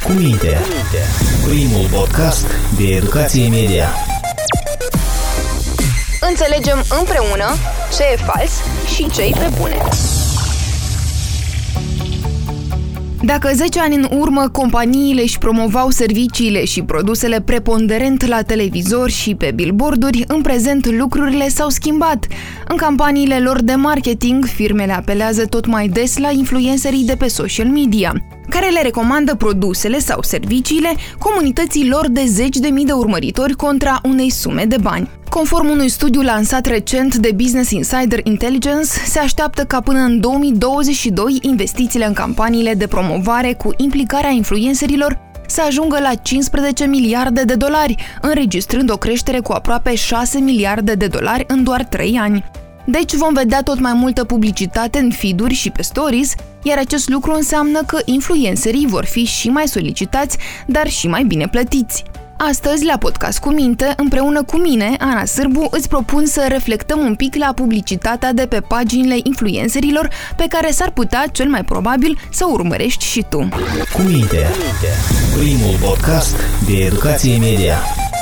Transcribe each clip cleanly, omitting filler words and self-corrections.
Cu minte. Primul podcast de educație media. Înțelegem împreună ce e fals și ce-i pe bune. Dacă 10 ani în urmă companiile își promovau serviciile și produsele preponderent la televizor și pe billboarduri, în prezent lucrurile s-au schimbat. În campaniile lor de marketing, firmele apelează tot mai des la influencerii de pe social media, care le recomandă produsele sau serviciile comunității lor de zeci de mii de urmăritori contra unei sume de bani. Conform unui studiu lansat recent de Business Insider Intelligence, se așteaptă ca până în 2022 investițiile în campaniile de promovare cu implicarea influencerilor să ajungă la 15 miliarde de dolari, înregistrând o creștere cu aproape 6 miliarde de dolari în doar 3 ani. Deci vom vedea tot mai multă publicitate în feed-uri și pe stories, iar acest lucru înseamnă că influencerii vor fi și mai solicitați, dar și mai bine plătiți. Astăzi, la Podcast cu Minte, împreună cu mine, Ana Sârbu, îți propun să reflectăm un pic la publicitatea de pe paginile influencerilor pe care s-ar putea, cel mai probabil, să urmărești și tu. Cu minte. Primul podcast de educație media.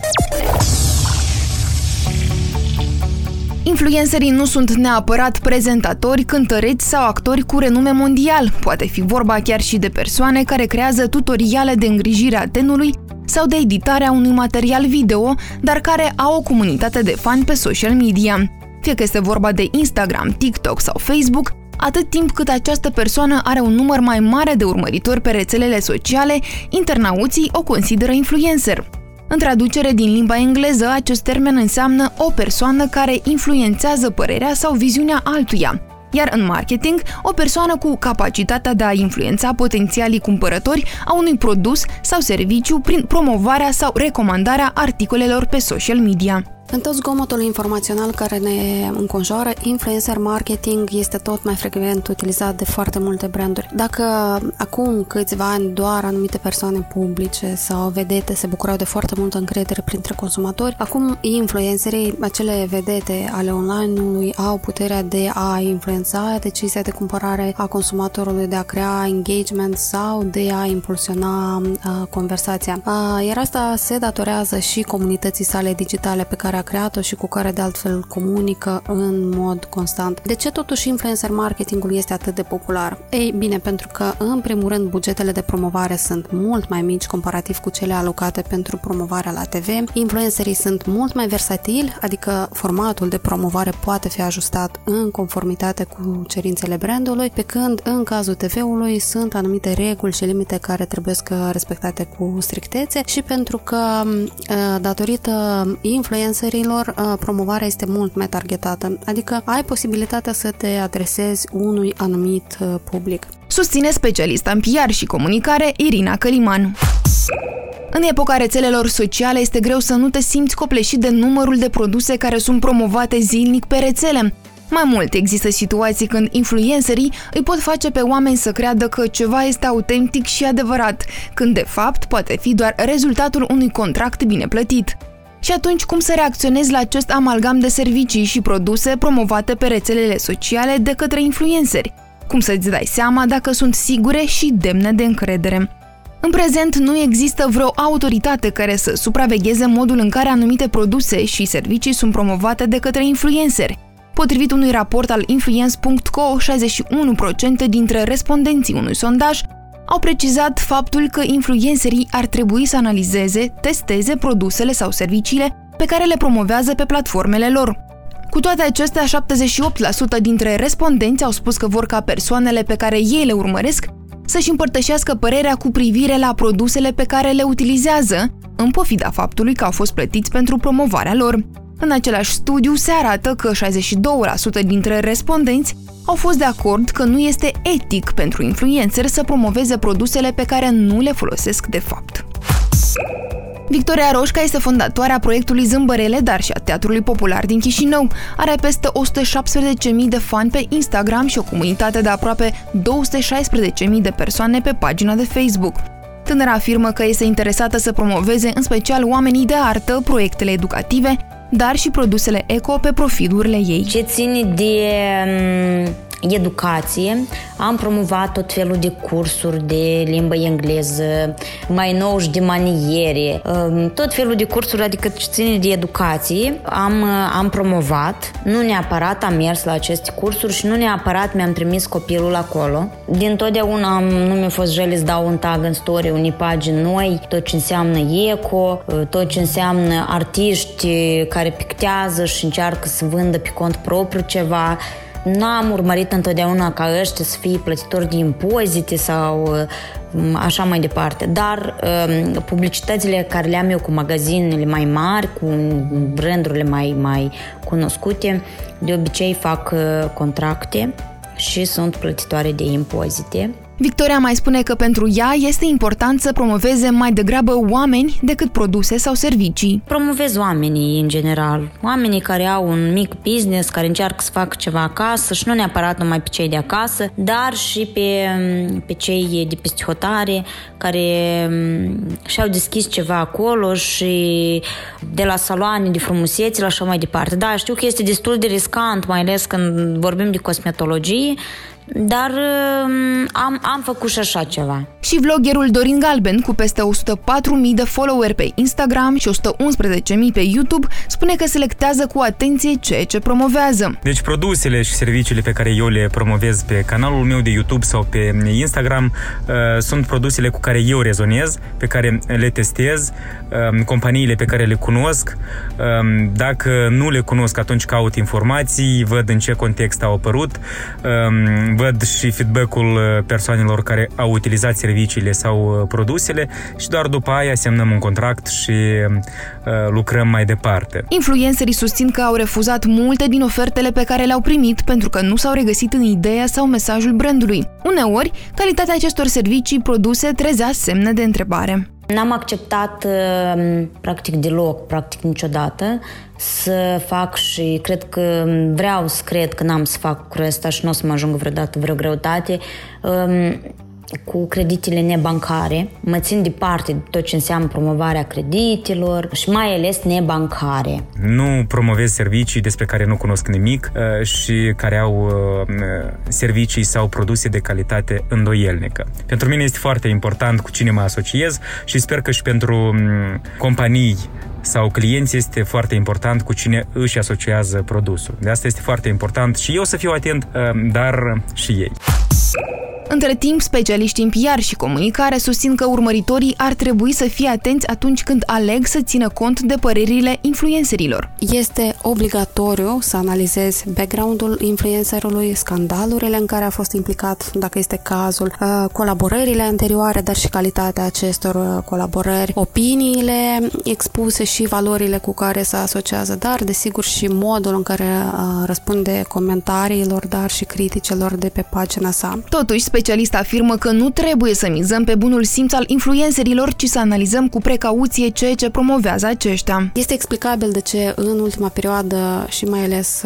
Influencerii nu sunt neapărat prezentatori, cântăreți sau actori cu renume mondial. Poate fi vorba chiar și de persoane care creează tutoriale de îngrijire a tenului sau de editarea unui material video, dar care au o comunitate de fani pe social media. Fie că este vorba de Instagram, TikTok sau Facebook, atât timp cât această persoană are un număr mai mare de urmăritori pe rețelele sociale, internauții o consideră influencer. În traducere din limba engleză, acest termen înseamnă o persoană care influențează părerea sau viziunea altuia, iar în marketing, o persoană cu capacitatea de a influența potențialii cumpărători a unui produs sau serviciu prin promovarea sau recomandarea articolelor pe social media. În tot zgomotul informațional care ne înconjoară, influencer marketing este tot mai frecvent utilizat de foarte multe branduri. Dacă acum câțiva ani doar anumite persoane publice sau vedete se bucurau de foarte multă încredere printre consumatori, acum influencerii, acele vedete ale online-ului, au puterea de a influența decizia de cumpărare a consumatorului, de a crea engagement sau de a impulsiona conversația. Iar asta se datorează și comunității sale digitale pe care a creat-o și cu care de altfel comunică în mod constant. De ce totuși influencer marketingul este atât de popular? Ei bine, pentru că în primul rând bugetele de promovare sunt mult mai mici comparativ cu cele alocate pentru promovarea la TV. Influencerii sunt mult mai versatili, adică formatul de promovare poate fi ajustat în conformitate cu cerințele brandului, pe când în cazul TV-ului sunt anumite reguli și limite care trebuie respectate cu strictețe și pentru că datorită influencerilor promovarea este mult mai targetată, adică ai posibilitatea să te adresezi unui anumit public. Susține specialista în PR și comunicare Irina Căliman. În epoca rețelelor sociale este greu să nu te simți copleșit de numărul de produse care sunt promovate zilnic pe rețele. Mai mult, există situații când influencerii îi pot face pe oameni să creadă că ceva este autentic și adevărat, când de fapt poate fi doar rezultatul unui contract bine plătit. Și atunci, cum să reacționezi la acest amalgam de servicii și produse promovate pe rețelele sociale de către influenceri? Cum să-ți dai seama dacă sunt sigure și demne de încredere? În prezent, nu există vreo autoritate care să supravegheze modul în care anumite produse și servicii sunt promovate de către influenceri. Potrivit unui raport al Influence.co, 61% dintre respondenții unui sondaj au precizat faptul că influencerii ar trebui să analizeze, testeze produsele sau serviciile pe care le promovează pe platformele lor. Cu toate acestea, 78% dintre respondenți au spus că vor ca persoanele pe care ei le urmăresc să-și împărtășească părerea cu privire la produsele pe care le utilizează, în pofida faptului că au fost plătiți pentru promovarea lor. În același studiu se arată că 62% dintre respondenți au fost de acord că nu este etic pentru influenceri să promoveze produsele pe care nu le folosesc de fapt. Victoria Roșca este fondatoarea proiectului Zâmbărele, dar și a Teatrului Popular din Chișinău. Are peste 117.000 de fani pe Instagram și o comunitate de aproape 216.000 de persoane pe pagina de Facebook. Tânăra afirmă că este interesată să promoveze în special oamenii de artă, proiectele educative, dar și produsele eco pe profilurile ei. Ce ține de educație. Am promovat tot felul de cursuri de limbă engleză, mai nou și de maniere, tot felul de cursuri, adică ce ține de educație. Am promovat, nu neapărat am mers la aceste cursuri și nu neapărat mi-am trimis copilul acolo. Dintotdeauna nu mi-a fost jale să dau un tag în story unei pagini noi, tot ce înseamnă eco, tot ce înseamnă artiști care pictează și încearcă să vândă pe cont propriu ceva. N-am urmărit întotdeauna ca ăștia să fie plătitori de impozite sau așa mai departe, dar publicitățile care le-am eu cu magazinele mai mari, cu brandurile mai cunoscute, de obicei fac contracte și sunt plătitoare de impozite. Victoria mai spune că pentru ea este important să promoveze mai degrabă oameni decât produse sau servicii. Promovez oamenii în general, oamenii care au un mic business, care încearcă să facă ceva acasă și nu neapărat numai pe cei de acasă, dar și pe cei de peste hotare care și-au deschis ceva acolo și de la saloane de frumusețe la așa mai departe. Da, știu că este destul de riscant, mai ales când vorbim de cosmetologie, dar am făcut și așa ceva. Și vloggerul Dorin Galben, cu peste 104.000 de followeri pe Instagram și 111.000 pe YouTube, spune că selectează cu atenție ceea ce promovează. Deci produsele și serviciile pe care eu le promovez pe canalul meu de YouTube sau pe Instagram sunt produsele cu care eu rezonez, pe care le testez, companiile pe care le cunosc. Dacă nu le cunosc, atunci caut informații, văd în ce context au apărut, văd și feedback-ul persoanelor care au utilizat serviciile sau produsele și doar după aia semnăm un contract și lucrăm mai departe. Influencerii susțin că au refuzat multe din ofertele pe care le-au primit pentru că nu s-au regăsit în ideea sau mesajul brandului. Uneori, calitatea acestor servicii produse trezea semne de întrebare. N-am acceptat practic deloc, practic niciodată, să fac și vreau să cred că n-am să fac lucrul ăsta și nu o să mă ajungă vreodată vreo greutate cu creditele nebancare. Mă țin departe de tot ce înseamnă promovarea creditelor și mai ales nebancare. Nu promovez servicii despre care nu cunosc nimic și care au servicii sau produse de calitate îndoielnică. Pentru mine este foarte important cu cine mă asociez și sper că și pentru companii sau clienți este foarte important cu cine își asociază produsul. De asta este foarte important și eu să fiu atent, dar și ei. Între timp, specialiștii în PR și comunicare susțin că urmăritorii ar trebui să fie atenți atunci când aleg să țină cont de părerile influencerilor. Este obligatoriu să analizezi background-ul influencerului, scandalurile în care a fost implicat, dacă este cazul, colaborările anterioare, dar și calitatea acestor colaborări, opiniile expuse și valorile cu care se asociază, dar, desigur, și modul în care răspunde comentariilor, dar și criticelor de pe pagina sa. Totuși, specialista afirmă că nu trebuie să mizăm pe bunul simț al influencerilor, ci să analizăm cu precauție ceea ce promovează aceștia. Este explicabil de ce în ultima perioadă și mai ales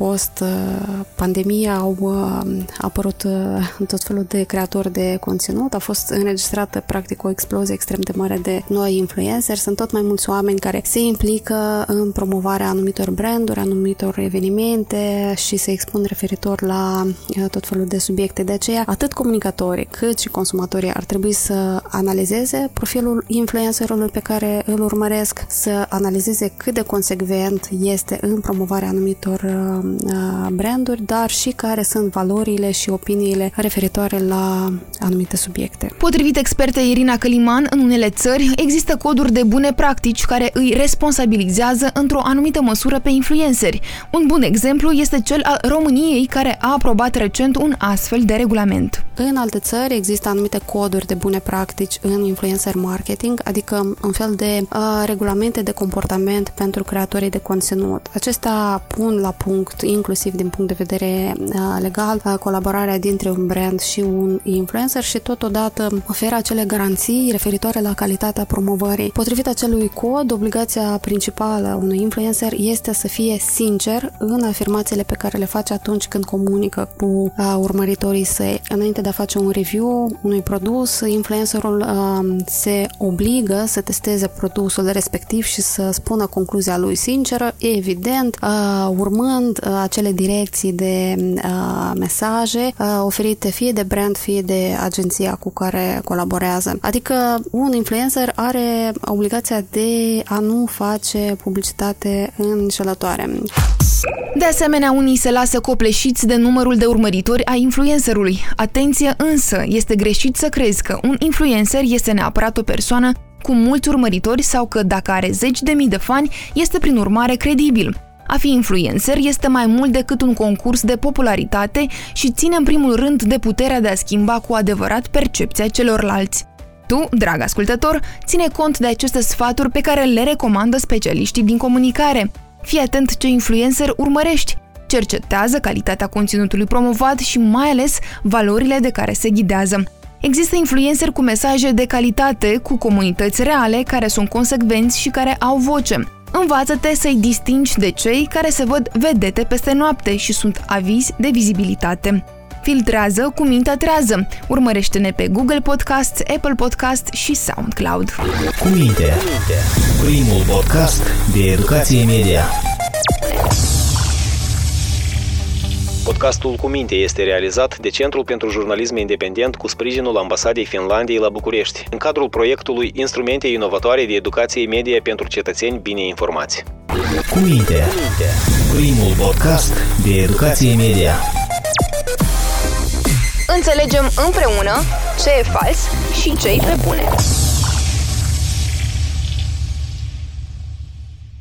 post-pandemie au apărut tot felul de creatori de conținut. A fost înregistrată practic o explozie extrem de mare de noi influenceri. Sunt tot mai mulți oameni care se implică în promovarea anumitor branduri, anumitor evenimente și se expun referitor la tot felul de subiecte. De aceea, atât comunicatorii cât și consumatorii ar trebui să analizeze profilul influencerului pe care îl urmăresc, să analizeze cât de consecvent este în promovarea anumitor branduri, dar și care sunt valorile și opiniile referitoare la anumite subiecte. Potrivit expertei Irina Căliman, în unele țări există coduri de bune practici care îi responsabilizează într-o anumită măsură pe influenceri. Un bun exemplu este cel al României, care a aprobat recent un astfel de regulament. În alte țări există anumite coduri de bune practici în influencer marketing, adică un fel de regulamente de comportament pentru creatorii de conținut. Acestea pun la punct, inclusiv din punct de vedere legal, colaborarea dintre un brand și un influencer și totodată oferă acele garanții referitoare la calitatea promovării. Potrivit acelui cod, obligația principală a unui influencer este să fie sincer în afirmațiile pe care le face atunci când comunică cu urmăritorii săi. Înainte de a face un review unui produs, influencerul se obligă să testeze produsul respectiv și să spună concluzia lui sinceră, evident, urmând acele direcții de mesaje oferite fie de brand, fie de agenția cu care colaborează. Adică un influencer are obligația de a nu face publicitate înșelătoare. De asemenea, unii se lasă copleșiți de numărul de urmăritori a influencerului. Atenție însă, este greșit să crezi că un influencer este neapărat o persoană cu mulți urmăritori sau că dacă are zeci de mii de fani, este prin urmare credibil. A fi influencer este mai mult decât un concurs de popularitate și ține în primul rând de puterea de a schimba cu adevărat percepția celorlalți. Tu, drag ascultător, ține cont de aceste sfaturi pe care le recomandă specialiștii din comunicare. Fii atent ce influencer urmărești, cercetează calitatea conținutului promovat și mai ales valorile de care se ghidează. Există influenceri cu mesaje de calitate, cu comunități reale, care sunt consecvenți și care au voce. Învață-te să-i distingi de cei care se văd vedete peste noapte și sunt avizi de vizibilitate. Filtrează cu mintea trează. Urmărește-ne pe Google Podcast, Apple Podcast și SoundCloud. Cu minte. Primul podcast de educație media. Podcastul Cu minte este realizat de Centrul pentru Jurnalism Independent cu sprijinul Ambasadei Finlandiei la București, în cadrul proiectului Instrumente inovatoare de educație media pentru cetățeni bine informați. Cu minte. Primul podcast de educație media. Înțelegem împreună ce e fals și ce e pe bune.